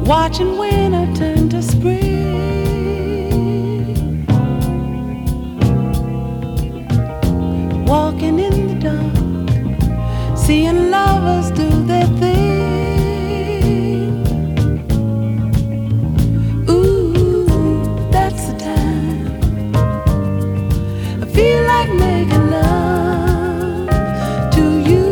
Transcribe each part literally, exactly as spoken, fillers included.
watching winter turn to spring, walking in the dark, seeing lovers do their thing. Ooh, that's the time I feel like making love to you.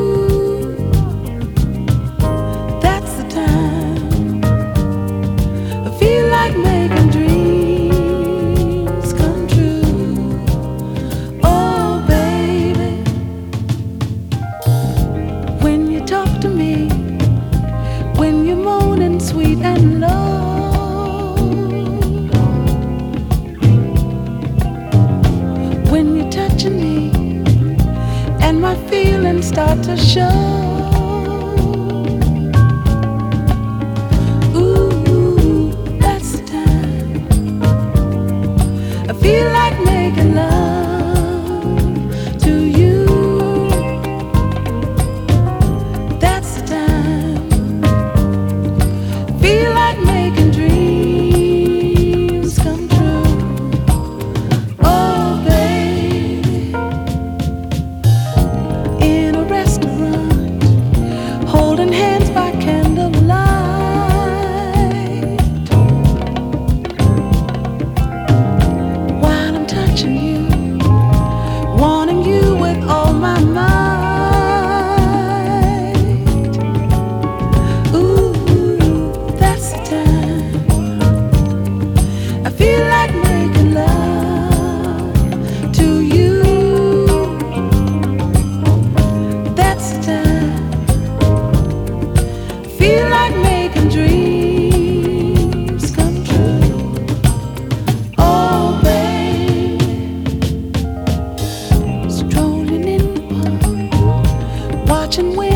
That's the time I feel like making dreams come true. Oh baby, when you talk to me, when you're moaning sweet and low, when you're touching me and my feelings start to show. Ooh, that's the time I feel like making love to you. That's the time feel like making dreams come true. Oh baby, in a restaurant, holding hands by candlelight, while I'm touching you, wanting you with all my might. Ooh, that's the time I feel like making love to you. That's the time I feel like making dreams come true. Oh baby, strolling in the park, watching